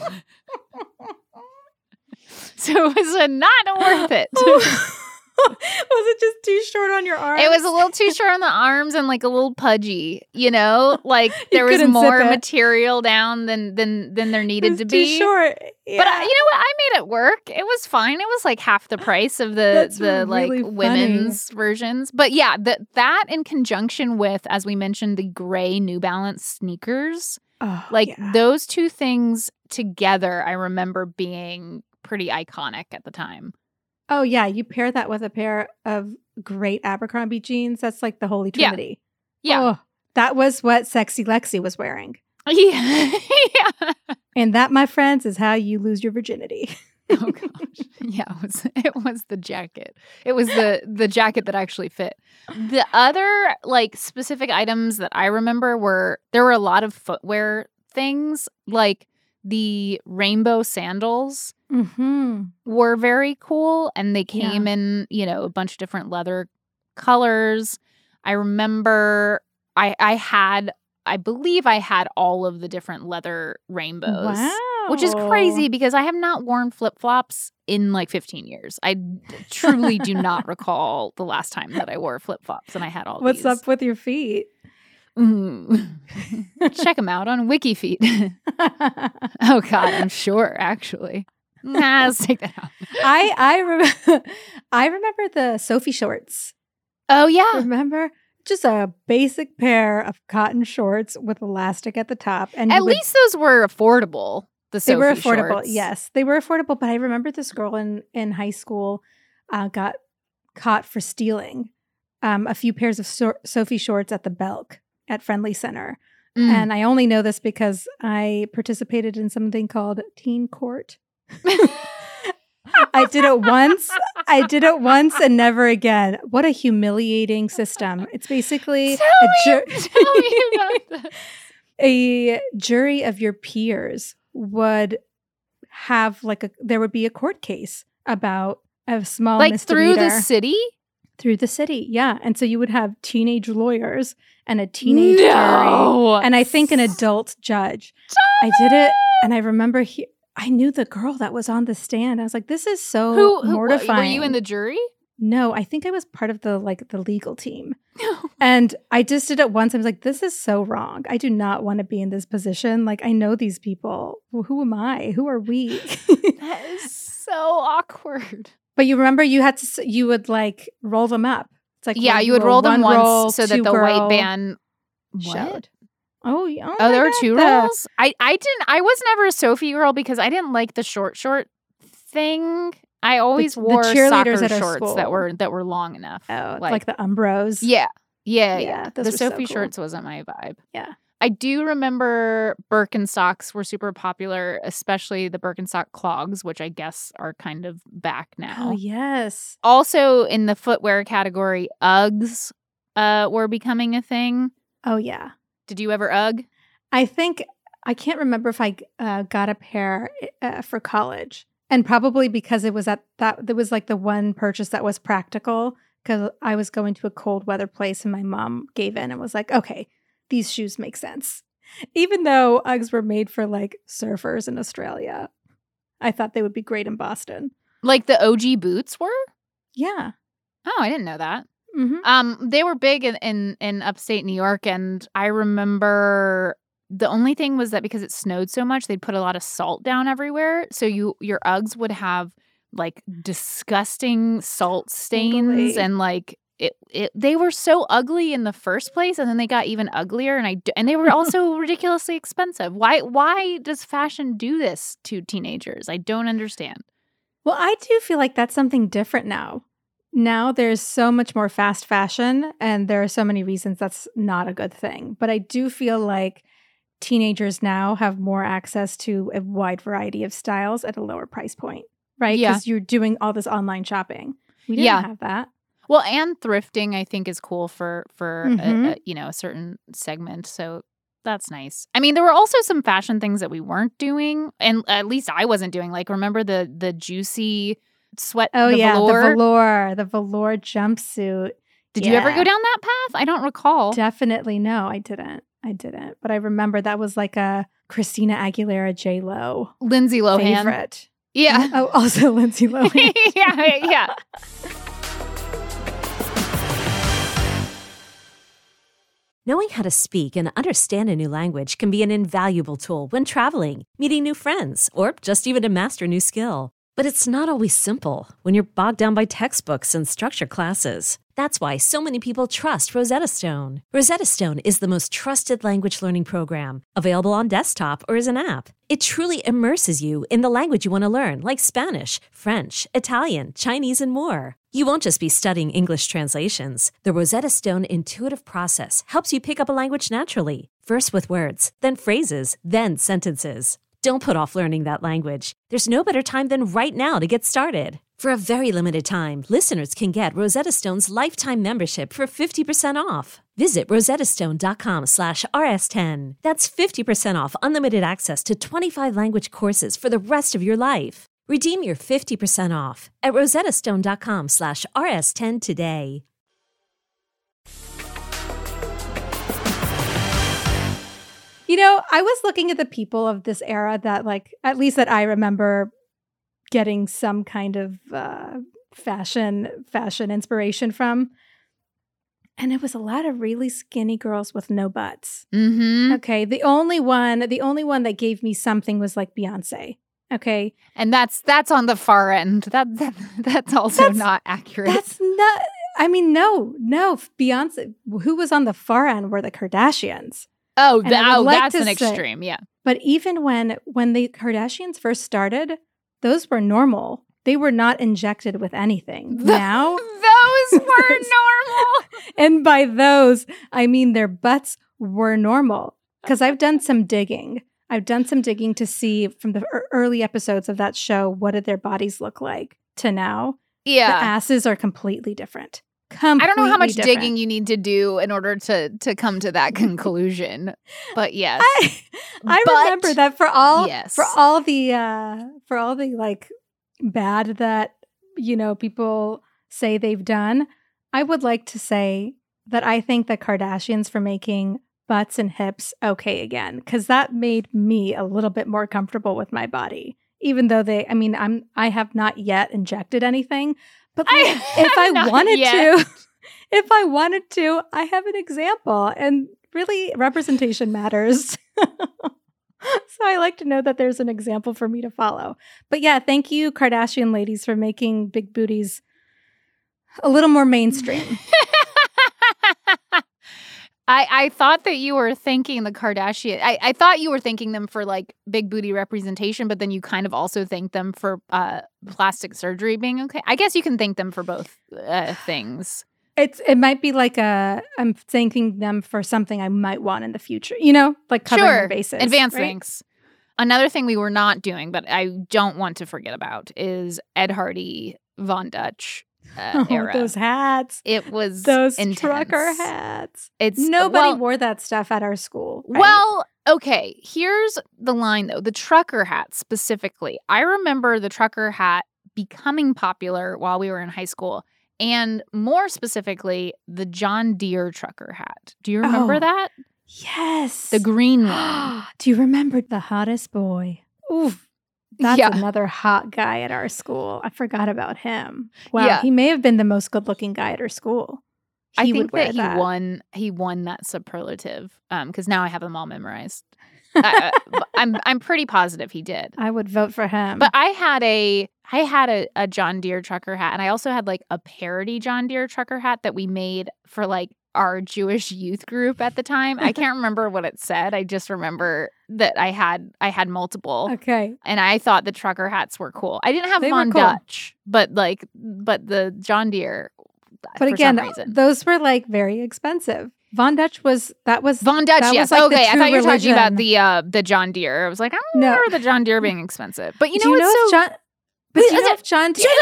So it was uh, not worth it. Was it just too short on your arms? It was a little too short on the arms and like a little pudgy, you know? Like there was couldn't zip more it. material down than than than there It needed was to too be. short. But I, Yeah. you know what? I made it work. It was fine. It was like half the price of the That's the really like women's versions. But yeah, that that in conjunction with, as we mentioned, the gray New Balance sneakers, Oh, like yeah. those two things together, I remember being pretty iconic at the time. Oh, yeah. You pair that with a pair of great Abercrombie jeans. That's like the holy Yeah. trinity. Yeah. Oh, that was what Sexy Lexi was wearing. Yeah. yeah. And that, my friends, is how you lose your virginity. Oh gosh. Yeah, it was it was the jacket. It was the the jacket that actually fit. The other like specific items that I remember were there were a lot of footwear things, like the rainbow sandals Mm-hmm. were very cool, and they came Yeah. in, you know, a bunch of different leather colors. I remember I I had I believe I had all of the different leather rainbows. Wow. Which is crazy because I have not worn flip-flops in like fifteen years. I truly do not recall the last time that I wore flip-flops and I had all What's these. up with your feet? Mm. Check them out on WikiFeet. Oh God, I'm sure actually. Nah, let's take that out. I I remember I remember the Sophie shorts. Oh yeah. Remember? Just a basic pair of cotton shorts with elastic at the top. And At you would- least those were affordable. The they were Sophie affordable. shorts. Yes, they were affordable. But I remember this girl in, in high school uh, got caught for stealing um, a few pairs of so- Sophie shorts at the Belk at Friendly Center. Mm. And I only know this because I participated in something called Teen Court. I did it once. I did it once and never again. What a humiliating system. It's basically Tell a, me- ju- tell me about this. a jury of your peers would have like a, there would be a court case about a small Like through misdemeanor the city? through the city. Yeah. And so you would have teenage lawyers and a teenage jury. No. And I think an adult judge. I did it, and I remember he. I knew the girl that was on the stand. I was like, "This is so Who, who mortifying." were you in the jury? No, I think I was part of the like the legal team, and I just did it once. I was like, "This is so wrong. I do not want to be in this position. Like, I know these people. Well, who am I? Who are we?" That is so awkward. But you remember, you had to. s- You would like roll them up. It's like Yeah, well, you would roll them one once roll, so that two the girl white band showed. What? Oh, yeah. Oh, Oh, my there were God, two the- rolls? I, I didn't I was never a Sophie girl because I didn't like the short short thing. I always the wore cheerleaders soccer at our shorts that school. were that were long enough. Oh, Like- like, the Umbros. Yeah. Yeah, Yeah, yeah. those The were so Sophie cool. shorts wasn't my vibe. Yeah. I do remember Birkenstocks were super popular, especially the Birkenstock clogs, which I guess are kind of back now. Oh, yes. Also in the footwear category, Uggs uh, were becoming a thing. Oh, yeah. Did you ever Ugg? I think I can't remember if I uh, got a pair uh, for college, and probably because it was at that there was like the one purchase that was practical because I was going to a cold weather place, and my mom gave in and was like, "Okay, these shoes make sense," even though Uggs were made for like surfers in Australia. I thought they would be great in Boston. Like the O G boots were? Yeah. Oh, I didn't know that. Mm-hmm. Um, they were big in, in in upstate New York, and I remember the only thing was that because it snowed so much, they'd put a lot of salt down everywhere. So you your Uggs would have like disgusting salt stains, Totally. and like it, it they were so ugly in the first place, and then they got even uglier, and I d- and they were also ridiculously expensive. Why why does fashion do this to teenagers? I don't understand. Well, I do feel like that's something different now. Now there's so much more fast fashion, and there are so many reasons that's not a good thing. But I do feel like teenagers now have more access to a wide variety of styles at a lower price point, right? Yeah. Because you're doing all this online shopping. We didn't Yeah. have that. Well, and thrifting, I think, is cool for for Mhm. a, a, you know a certain segment. So that's nice. I mean, there were also some fashion things that we weren't doing, and at least I wasn't doing. Like, remember the the juicy sweat? Oh, the yeah. velour? The velour, the velour jumpsuit. Did you ever Yeah. go down that path? I don't recall. Definitely no, I didn't. I didn't. But I remember that was like a Christina Aguilera, J Lo Lindsay Lohan. favorite. Yeah. Oh, also Lindsay Lohan. yeah, yeah. Knowing how to speak and understand a new language can be an invaluable tool when traveling, meeting new friends, or just even to master a new skill. But it's not always simple when you're bogged down by textbooks and structured classes. That's why so many people trust Rosetta Stone. Rosetta Stone is the most trusted language learning program, available on desktop or as an app. It truly immerses you in the language you want to learn, like Spanish, French, Italian, Chinese, and more. You won't just be studying English translations. The Rosetta Stone intuitive process helps you pick up a language naturally, first with words, then phrases, then sentences. Don't put off learning that language. There's no better time than right now to get started. For a very limited time, listeners can get Rosetta Stone's lifetime membership for fifty percent off. Visit rosettastone.com slash rs10. That's fifty percent off unlimited access to twenty-five language courses for the rest of your life. Redeem your fifty percent off at rosettastone.com slash rs10 today. You know, I was looking at the people of this era that, like, at least that I remember getting some kind of uh, fashion fashion inspiration from. And it was a lot of really skinny girls with no butts. Mm-hmm. Okay. The only one, the only one that gave me something was like Beyonce. Okay. And that's that's on the far end. That, that that's also That's- not accurate. That's not, I mean, no, no. Beyonce, who was on the far end were the Kardashians. oh, and th- I would oh, like that's to an say- extreme. Yeah. But even when when the Kardashians first started, those were normal. They were not injected with anything. Now, Those were normal. and by those, I mean their butts were normal. Because I've done some digging. I've done some digging to see from the ear- early episodes of that show, what did their bodies look like to now? The Yeah. asses are completely different. Completely I don't know how much different. digging you need to do in order to to come to that conclusion. But yes. I, I But- remember that for all Yes. for all the uh for all the like bad that you know people say they've done, I would like to say that I thank the Kardashians for making butts and hips okay again, because that made me a little bit more comfortable with my body. Even though they, I mean, I'm I have not yet injected anything, but I like, if I have not wanted yet. to, if I wanted to, I have an example, and really representation matters. So I like to know that there's an example for me to follow. But yeah, thank you, Kardashian ladies, for making big booties a little more mainstream. I, I thought that you were thanking the Kardashian. I, I thought you were thanking them for like big booty representation, but then you kind of also thank them for uh, plastic surgery being okay. I guess you can thank them for both uh, things. It's it might be like a I'm thanking them for something I might want in the future. You know, like covering Sure, their bases. advance right? thanks. Another thing we were not doing, but I don't want to forget about, is Ed Hardy, Von Dutch uh, Oh, era. those hats. It was Those intense. trucker hats. It's Nobody well, wore that stuff at our school. right? Well, okay. Here's the line, though. The trucker hat specifically. I remember the trucker hat becoming popular while we were in high school. And more specifically, the John Deere trucker hat. Do you remember Oh. that? yes. The green one. Do you remember the hottest boy? Oof. That's Yeah. another hot guy at our school. I forgot about him. Wow. Yeah. He may have been the most good looking guy at our school. I He think would wear that he that. won. He won that superlative um, because now I have them all memorized. I, I'm I'm pretty positive he did. I would vote for him. But I had a I had a, a John Deere trucker hat, and I also had like a parody John Deere trucker hat that we made for like our Jewish youth group at the time. I can't remember what it said. I just remember that I had I had multiple. Okay. And I thought the trucker hats were cool. I didn't have They were Von cool. Dutch, but like but the John Deere. But for again, some reason. those were like very expensive. Von Dutch was that was Von Dutch, that yes. was, like, the okay, I true thought you were talking about religion. the uh, the John Deere. I was like, I don't No. remember the John Deere being expensive. But you Do know you know what's if so John But do you know if John Deere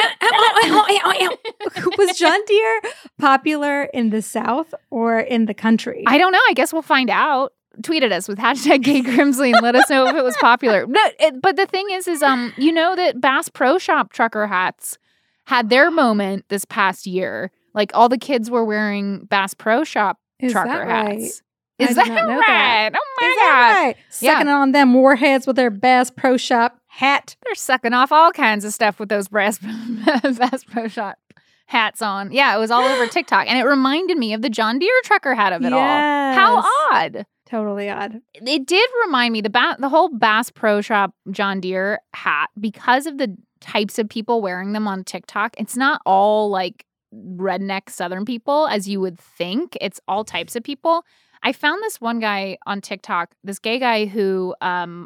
was John Deere popular in the South or in the country? I don't know. I guess we'll find out. Tweet at us with hashtag Gay Grimsley and let us know if it was popular. No, it, but the thing is, is um, you know that Bass Pro Shop trucker hats had their moment this past year. Like all the kids were wearing Bass Pro Shop Is trucker that right? hats. I Is did that not know right? that. Oh my Is god! that right? Yeah. Sucking on them warheads with their Bass Pro Shop hat. They're sucking off all kinds of stuff with those brass Bass Pro Shop hats on. Yeah, it was all over TikTok, and it reminded me of the John Deere trucker hat of it all. How Yes. odd! Totally odd. It did remind me the ba- the whole Bass Pro Shop John Deere hat, because of the types of people wearing them on TikTok. It's not all like redneck Southern people as you would think. It's all types of people. I found this one guy on TikTok, this gay guy who um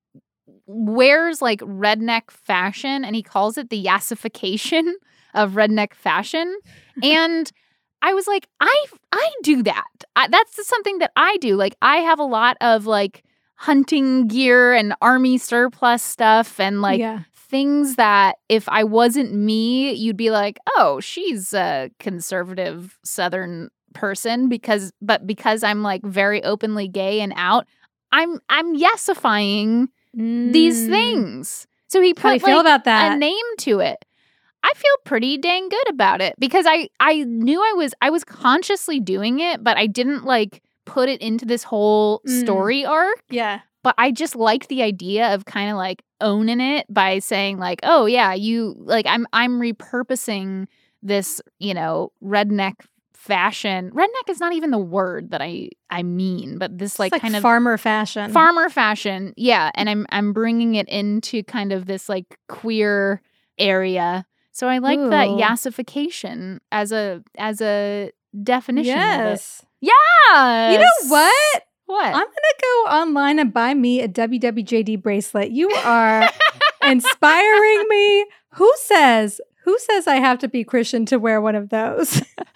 wears like redneck fashion, and he calls it the yassification of redneck fashion. And I was like, I I do that. I, that's something that I do. Like I have a lot of like hunting gear and army surplus stuff and like yeah. things that if I wasn't me, you'd be like, oh, she's a conservative Southern person because but because I'm like very openly gay and out, I'm I'm yesifying these Mm. things. So he How do you put feel like about that? a name to it. I feel pretty dang good about it because I I knew I was I was consciously doing it, but I didn't like put it into this whole Mm. story arc. Yeah. But I just liked the idea of kind of like owning it by saying like, oh yeah, you like I'm I'm repurposing this, you know, redneck fashion. Redneck is not even the word that I I mean, but this like, It's like kind of farmer fashion. farmer fashion. Yeah, and I'm I'm bringing it into kind of this like queer area. So I like that Ooh. yassification as a as a definition of it. Yes. Yes. You know what? What? I'm gonna go online and buy me a W W J D bracelet. You are inspiring me. Who says? Who says I have to be Christian to wear one of those?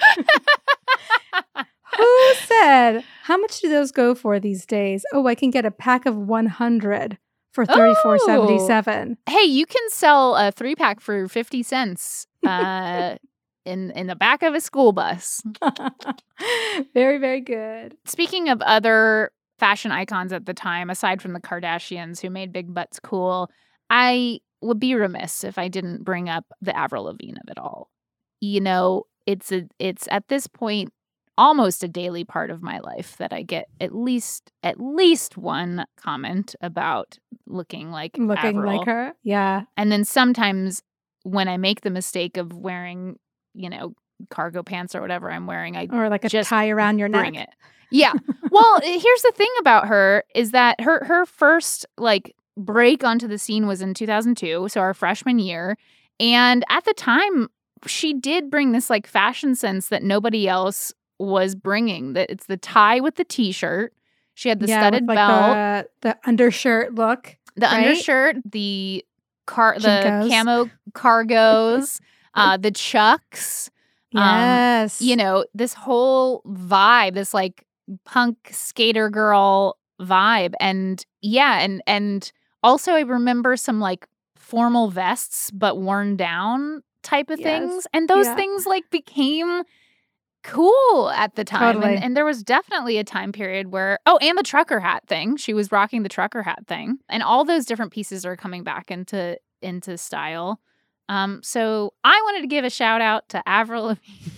Who said? How much do those go for these days? Oh, I can get a pack of one hundred for thirty-four seventy-seven. Hey, you can sell a three pack for fifty cents uh, in in the back of a school bus. Very, very good. Speaking of other fashion icons at the time, aside from the Kardashians who made big butts cool, I would be remiss if I didn't bring up the Avril Lavigne of it all. You know, it's a it's at this point almost a daily part of my life that I get at least at least one comment about looking like Looking Avril. like her. Yeah. And then sometimes when I make the mistake of wearing, you know, cargo pants or whatever I'm wearing, I Or like a Just tie around your neck. bring it. Yeah. Well, here's the thing about her is that her her first like break onto the scene was in two thousand two, so our freshman year. And at the time, she did bring this like fashion sense that nobody else was bringing. That it's the tie with the t-shirt. She had the yeah, studded with, like, belt, The, the undershirt look. the right? undershirt, the car, the Chinkos. camo cargos, uh, the chucks. Um, Yes. You know, this whole vibe, this like punk skater girl vibe. And yeah, and and also I remember some like formal vests but worn down type of Yes. things. And those Yeah. things like became cool at the time. Totally. And, and there was definitely a time period where, oh, and the trucker hat thing. She was rocking the trucker hat thing. And all those different pieces are coming back into into style. Um, so I wanted to give a shout out to Avril Lavigne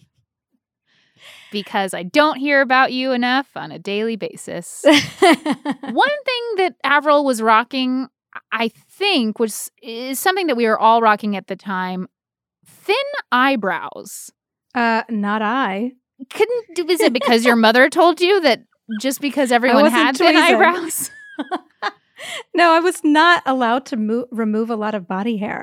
because I don't hear about you enough on a daily basis. One thing that Avril was rocking, I think, was is something that we were all rocking at the time: thin eyebrows. uh, not I. Couldn't is it because your mother told you that just because everyone wasn't had thin tweezing. eyebrows? No, I was not allowed to mo- remove a lot of body hair.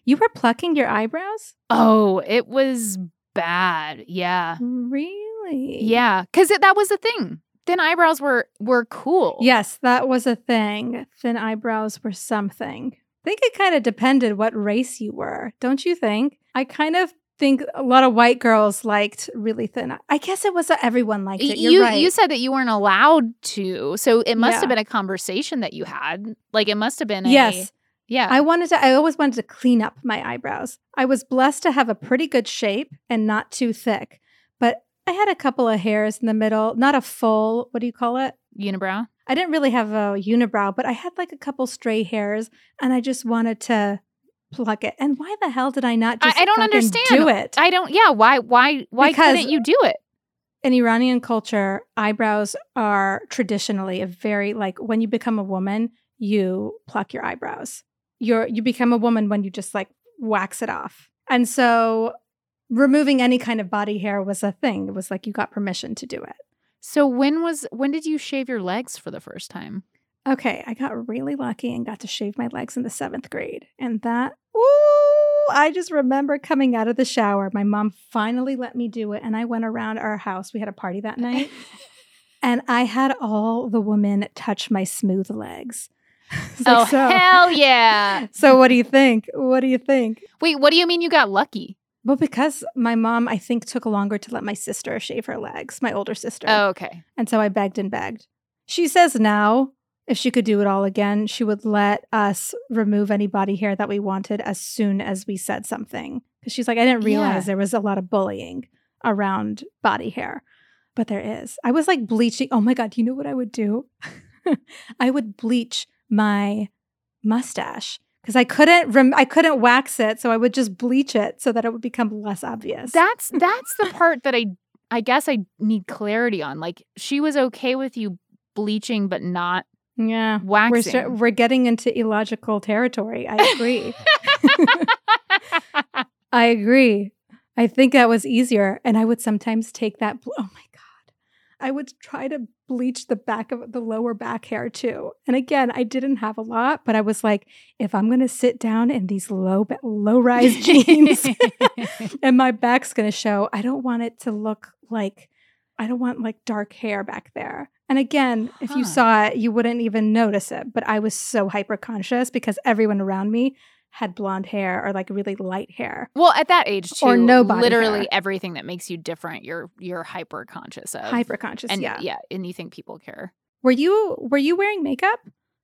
You were plucking your eyebrows? Oh, it was bad. Yeah. Really? Yeah. Because that was the thing. Thin eyebrows were were cool. Yes, that was a thing. Thin eyebrows were something. I think it kind of depended what race you were, don't you think? I kind of think a lot of white girls liked really thin. I guess it was everyone liked it. You're you, right. You said that you weren't allowed to, so it must Yeah. have been a conversation that you had. Like it must have been a... Yes. Yeah. I wanted to, I always wanted to clean up my eyebrows. I was blessed to have a pretty good shape and not too thick, but I had a couple of hairs in the middle, not a full, what do you call it? Unibrow? I didn't really have a unibrow, but I had like a couple stray hairs and I just wanted to pluck it. And why the hell did I not just I, I don't fucking understand. do it? I don't, yeah, why, why, why Because- couldn't you do it? In Iranian culture, eyebrows are traditionally a very, like when you become a woman, you pluck your eyebrows. You're, you become a woman when you just like wax it off. And so removing any kind of body hair was a thing. It was like you got permission to do it. So when was, when did you shave your legs for the first time? Okay, I got really lucky and got to shave my legs in the seventh grade. And that, ooh, I just remember coming out of the shower. My mom finally let me do it. And I went around our house. We had a party that night. And I had all the women touch my smooth legs. It's Oh, like, so, hell yeah. so what do you think? What do you think? Wait, what do you mean you got lucky? Well, because my mom, I think, took longer to let my sister shave her legs, my older sister. Oh, okay. And so I begged and begged. She says now, if she could do it all again, she would let us remove any body hair that we wanted as soon as we said something. Because she's like, I didn't realize Yeah. there was a lot of bullying around body hair. But there is. I was like bleaching. Oh my God, do you know what I would do? I would bleach my mustache because I couldn't rem- I couldn't wax it. So I would just bleach it so that it would become less obvious. That's, that's the part that I, I guess I need clarity on. Like she was okay with you bleaching, but not yeah. We're, waxing. st- we're getting into illogical territory. I agree. I agree. I think that was easier. And I would sometimes take that. Ble- oh my God. I would try to bleach the back of the lower back hair too. And again, I didn't have a lot, but I was like, if I'm going to sit down in these low, ba- low rise jeans and my back's going to show, I don't want it to look like, I don't want like dark hair back there. And again, if you Huh. saw it, you wouldn't even notice it. But I was so hyper conscious because everyone around me had blonde hair or like really light hair. Well, at that age too, Or no body literally hair. everything that makes you different, you're you're hyper conscious of. Hyper conscious, and yeah. yeah, and you think people care. Were you were you wearing makeup?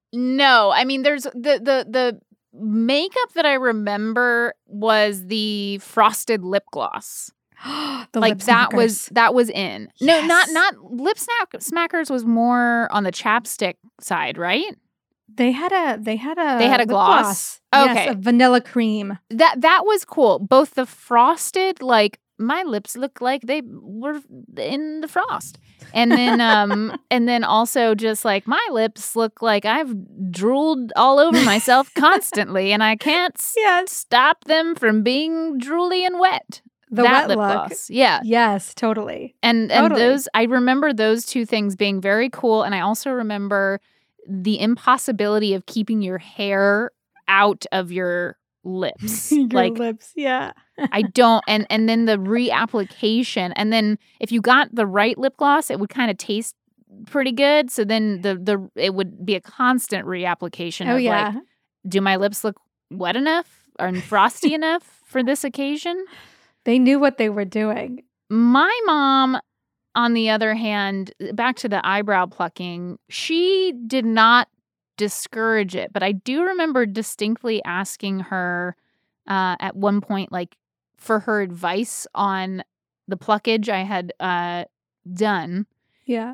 No, I mean there's the the the makeup that I remember was the frosted lip gloss. The like lip that was smackers. that was in. No, not Yes. not lip snack smackers was more on the chapstick side, right? They had a they had a They had a lip gloss? Yes, Okay. a vanilla cream. That that was cool. Both the frosted, like my lips look like they were in the frost. And then um and then also just like my lips look like I've drooled all over myself constantly and I can't s- Yes. stop them from being drooly and wet. The that wet lip look. gloss. Yeah. Yes, totally. And and Totally. those I remember those two things being very cool and I also remember the impossibility of keeping your hair out of your lips. Your like lips, yeah. I don't and and then the reapplication and then if you got the right lip gloss it would kind of taste pretty good so then the the it would be a constant reapplication Oh of yeah. like do my lips look wet enough or frosty enough for this occasion? They knew what they were doing. My mom, on the other hand, back to the eyebrow plucking, she did not discourage it. But I do remember distinctly asking her uh, at one point, like, for her advice on the pluckage I had uh, done. Yeah.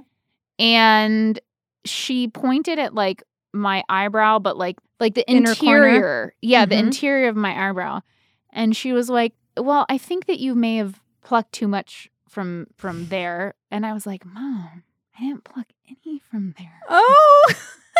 And she pointed at, like, my eyebrow, but, like, like the Inner corner? interior. Yeah, the Mhm. interior of my eyebrow. And she was like, well, I think that you may have plucked too much from from there. And I was like, Mom, I didn't pluck any from there. Oh.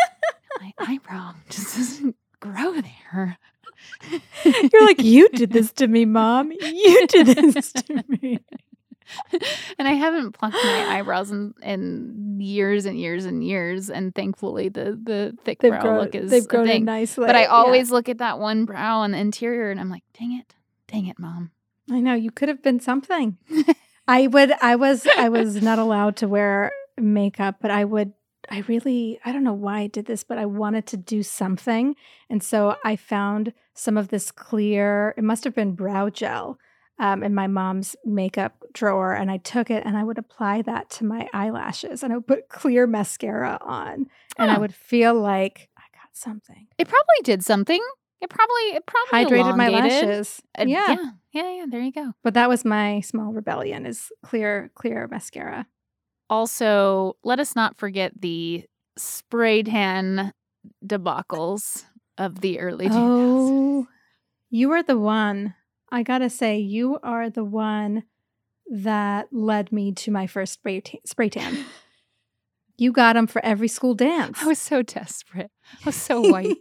My eyebrow just doesn't grow there. You're like, you did this to me, Mom. You did this to me. And I haven't plucked my eyebrows in, in years and years and years. And thankfully, the the thick They've brow grown, look is they've a grown thing. in nicely. But I yeah. always look at that one brow on the interior, and I'm like, dang it, dang it, Mom. I know, you could have been something. I would. I was. I was not allowed to wear makeup, but I would. I really. I don't know why I did this, but I wanted to do something, and so I found some of this clear. It must have been brow gel. Um, in my mom's makeup drawer, and I took it and I would apply that to my eyelashes, and I would put clear mascara on, and Huh. I would feel like I got something. It probably did something. It probably it probably Hydrated my elongated. lashes. Uh, yeah. yeah, yeah, yeah. There you go. But that was my small rebellion: is clear, clear mascara. Also, let us not forget the spray tan debacles of the early two thousands. Oh, you are the one. I gotta say, you are the one that led me to my first spray, ta- spray tan. You got them for every school dance. I was so desperate. I was so white.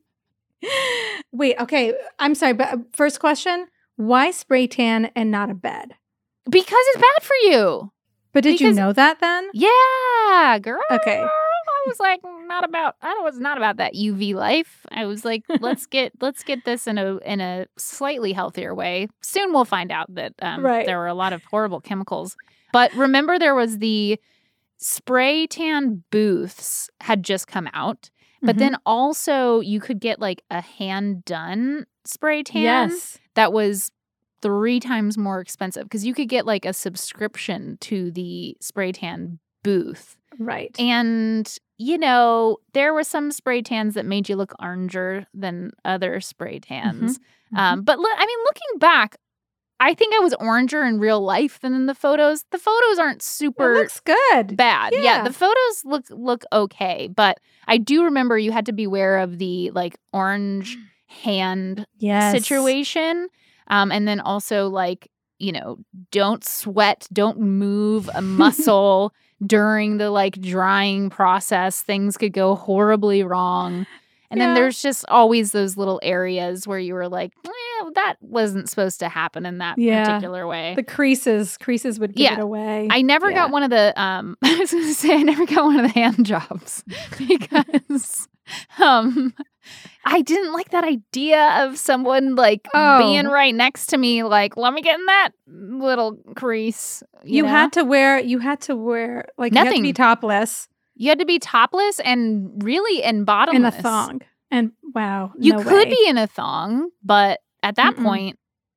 Wait, okay. I'm sorry, but uh, first question: why spray tan and not a bed? Because it's bad for you. But did you Because- know that then? Yeah, girl. Okay. I was like, not about. I was not about that U V life. I was like, let's get let's get this in a in a slightly healthier way. Soon we'll find out that um, Right. there were a lot of horrible chemicals. But remember, there was the spray tan booths had just come out. But Mhm. then also you could get like a hand done spray tan yes, that was three times more expensive because you could get like a subscription to the spray tan booth. right. And, you know, there were some spray tans that made you look oranger than other spray tans. Mhm. Um, but lo- I mean, looking back, I think I was oranger in real life than in the photos. The photos aren't It super looks good. bad. Yeah. Yeah. the photos look look okay, but I do remember you had to beware of the like orange hand Yes. situation. Um, and then also like, you know, don't sweat, don't move a muscle during the like drying process. Things could go horribly wrong. And then Yeah. there's just always those little areas where you were like, eh, that wasn't supposed to happen in that Yeah. particular way. The creases, creases would give Yeah. it away. I never Yeah. got one of the um I was gonna say I never got one of the hand jobs because um I didn't like that idea of someone like Oh. being right next to me like let me get in that little crease. You, You know? had to wear. You had to wear like you had to Nothing. be topless you had to be topless and really and in bottomless. a thong. And wow, You no could way. be in a thong, but at that Mm-mm. point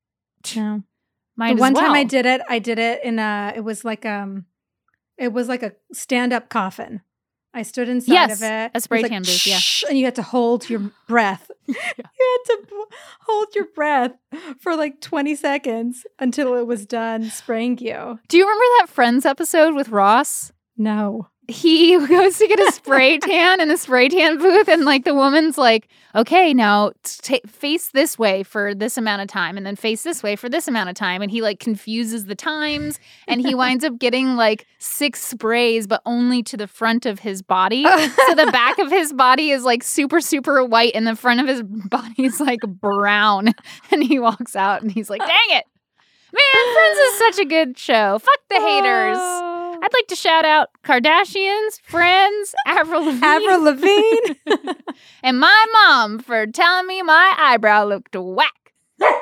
No. might The as one time I well. did it, I did it in a. It was like um, it was like a stand-up coffin. I stood inside Yes, of it. a spray It was like, tan booth, yeah. shh, and you had to hold your breath. You had to b- hold your breath for like twenty seconds until it was done spraying you. Do you remember that Friends episode with Ross? No. He goes to get a spray tan in a spray tan booth, and like the woman's like, okay, now t- face this way for this amount of time, and then face this way for this amount of time. And he like confuses the times, and he winds up getting like six sprays, but only to the front of his body. So the back of his body is like super, super white, and the front of his body is like brown. And he walks out and he's like, dang it. Man, Friends is such a good show. Fuck the haters. Oh. I'd like to shout out Kardashians, Friends, Avril Lavigne, Avril Lavigne. and my mom for telling me my eyebrow looked whack.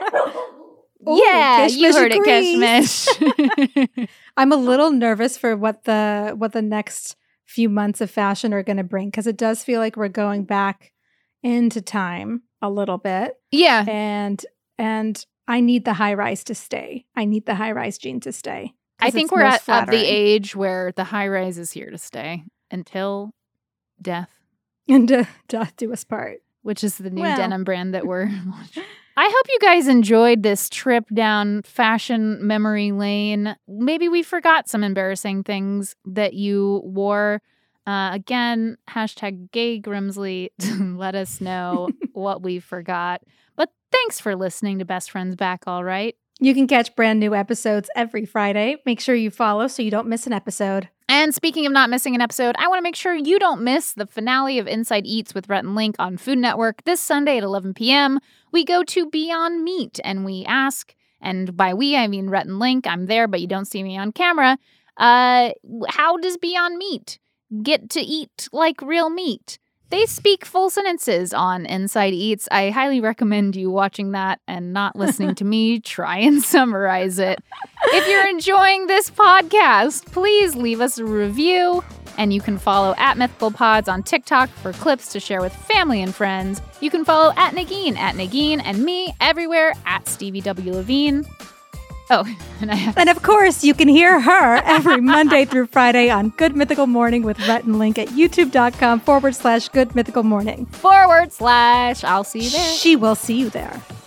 Ooh, yeah, you Kishmish heard agrees. it, Kishmish. I'm a little nervous for what the what the next few months of fashion are going to bring because it does feel like we're going back into time a little bit, yeah, and and I need the high rise to stay. I need the high rise jean to stay. 'cause I think it's we're most at, at the flattering. age where the high rise is here to stay until death, and uh, death do us part. which is the new Well. denim brand that we're launching. I hope you guys enjoyed this trip down fashion memory lane. Maybe we forgot some embarrassing things that you wore. Uh, again, hashtag gay Grimsley to let us know what we forgot. But thanks for listening to Best Friends Back All Right. You can catch brand new episodes every Friday. Make sure you follow so you don't miss an episode. And speaking of not missing an episode, I want to make sure you don't miss the finale of Inside Eats with Rhett and Link on Food Network this Sunday at eleven p.m. We go to Beyond Meat and we ask and by we, I mean Rhett and Link. I'm there, but you don't see me on camera. Uh, how does Beyond Meat get to eat like real meat? They speak full sentences on Inside Eats. I highly recommend you watching that and not listening to me try and summarize it. If you're enjoying this podcast, please leave us a review. And you can follow at Mythical Pods on TikTok for clips to share with family and friends. You can follow at Nagin, at Nagin, and me everywhere at Stevie W. Levine. Oh, and I have... And of course, you can hear her every Monday through Friday on Good Mythical Morning with Rhett and Link at youtube.com forward slash Good Mythical Morning. Forward slash. I'll see you there. She will see you there.